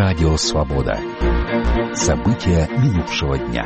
Радио Свобода. События минувшего дня.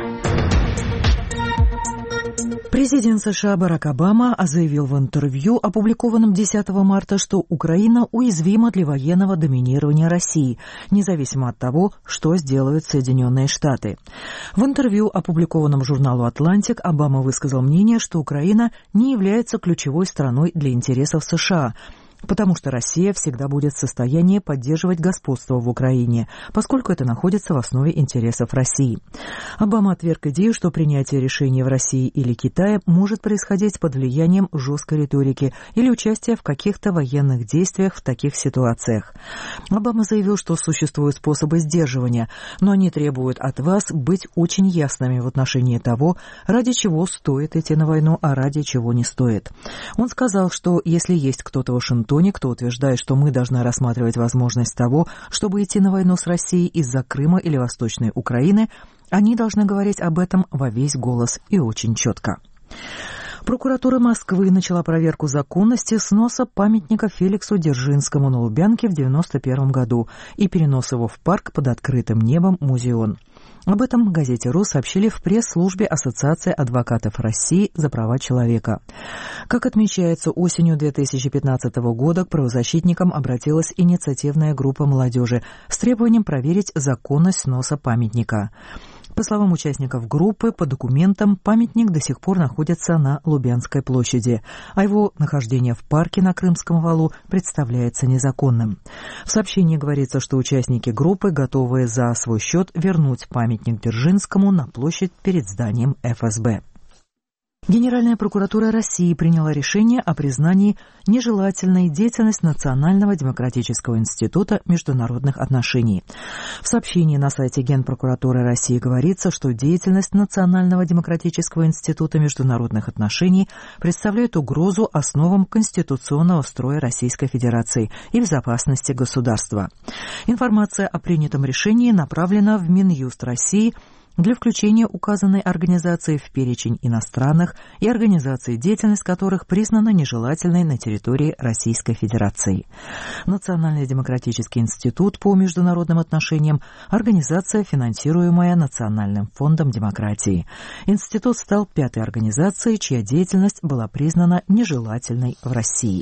Президент США Барак Обама заявил в интервью, опубликованном 10 марта, что Украина уязвима для военного доминирования России, независимо от того, что сделают Соединенные Штаты. В интервью, опубликованном журналу «Атлантик», Обама высказал мнение, что Украина не является ключевой страной для интересов США, потому что Россия всегда будет в состоянии поддерживать господство в Украине, поскольку это находится в основе интересов России. Обама отверг идею, что принятие решений в России или Китае может происходить под влиянием жесткой риторики или участия в каких-то военных действиях в таких ситуациях. Обама заявил, что существуют способы сдерживания, но они требуют от вас быть очень ясными в отношении того, ради чего стоит идти на войну, а ради чего не стоит. Он сказал, что если есть кто-то в Вашингтоне, кто утверждает, что мы должны рассматривать возможность того, чтобы идти на войну с Россией из-за Крыма или Восточной Украины, они должны говорить об этом во весь голос и очень четко. Прокуратура Москвы начала проверку законности сноса памятника Феликсу Дзержинскому на Лубянке в 1991 году и перенос его в парк под открытым небом «Музеон». Об этом в газете «РУ» сообщили в пресс-службе Ассоциации адвокатов России за права человека. Как отмечается, осенью 2015 года к правозащитникам обратилась инициативная группа молодежи с требованием проверить законность сноса памятника. По словам участников группы, по документам памятник до сих пор находится на Лубянской площади, а его нахождение в парке на Крымском валу представляется незаконным. В сообщении говорится, что участники группы готовы за свой счет вернуть памятник Дзержинскому на площадь перед зданием ФСБ. Генеральная прокуратура России приняла решение о признании нежелательной деятельности Национального демократического института международных отношений. В сообщении на сайте Генпрокуратуры России говорится, что деятельность Национального демократического института международных отношений представляет угрозу основам конституционного строя Российской Федерации и безопасности государства. Информация о принятом решении направлена в Минюст России для включения указанной организации в перечень иностранных и организаций, деятельность которых признана нежелательной на территории Российской Федерации. Национальный демократический институт по международным отношениям – организация, финансируемая Национальным фондом демократии. Институт стал пятой организацией, чья деятельность была признана нежелательной в России.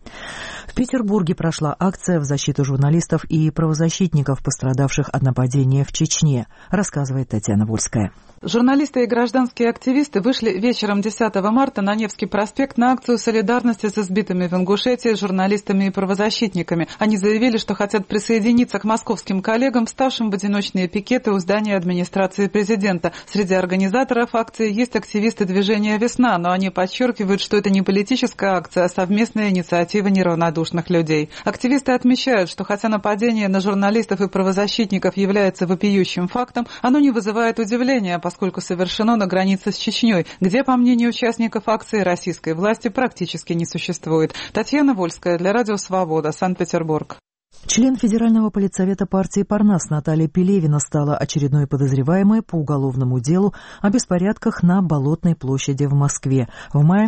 В Петербурге прошла акция в защиту журналистов и правозащитников, пострадавших от нападения в Чечне, рассказывает Татьяна Вольская. Журналисты и гражданские активисты вышли вечером 10 марта на Невский проспект на акцию солидарности с избитыми в Ингушетии журналистами и правозащитниками. Они заявили, что хотят присоединиться к московским коллегам, вставшим в одиночные пикеты у здания администрации президента. Среди организаторов акции есть активисты движения «Весна», но они подчеркивают, что это не политическая акция, а совместная инициатива неравнодушных людей. Активисты отмечают, что хотя нападение на журналистов и правозащитников является вопиющим фактом, оно не вызывает удивления, поскольку совершено на границе с Чечней, где, по мнению участников акции, российской власти практически не существует. Татьяна Вольская для Радио Свобода, Санкт-Петербург. Член Федерального политсовета партии «Парнас» Наталья Пелевина стала очередной подозреваемой по уголовному делу о беспорядках на Болотной площади в Москве в мае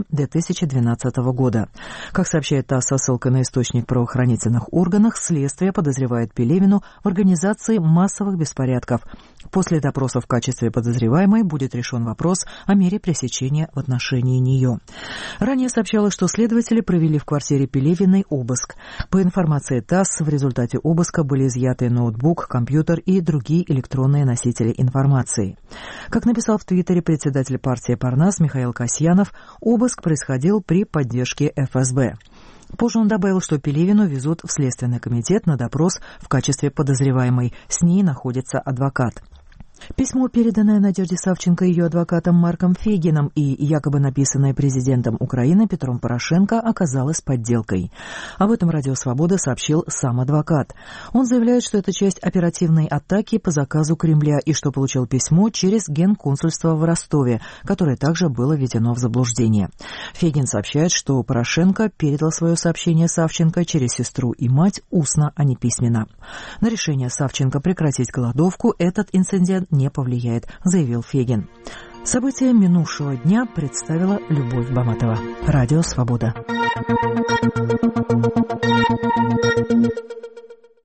2012 года. Как сообщает ТАСС со ссылкой на источник в правоохранительных органах, следствие подозревает Пелевину в организации массовых беспорядков. После допроса в качестве подозреваемой будет решен вопрос о мере пресечения в отношении нее. Ранее сообщалось, что следователи провели в квартире Пелевиной обыск. По информации ТАСС, в результате обыска были изъяты ноутбук, компьютер и другие электронные носители информации. Как написал в Твиттере председатель партии «Парнас» Михаил Касьянов, обыск происходил при поддержке ФСБ. Позже он добавил, что Пелевину везут в Следственный комитет на допрос в качестве подозреваемой. С ней находится адвокат. Письмо, переданное Надежде Савченко ее адвокатом Марком Фегиным и якобы написанное президентом Украины Петром Порошенко, оказалось подделкой. Об этом Радио Свобода сообщил сам адвокат. Он заявляет, что это часть оперативной атаки по заказу Кремля и что получил письмо через Генконсульство в Ростове, которое также было введено в заблуждение. Фегин сообщает, что Порошенко передал свое сообщение Савченко через сестру и мать устно, а не письменно. На решение Савченко прекратить голодовку этот инцидент не повлияет, заявил Фегин. События минувшего дня представила Любовь Баматова. Радио Свобода.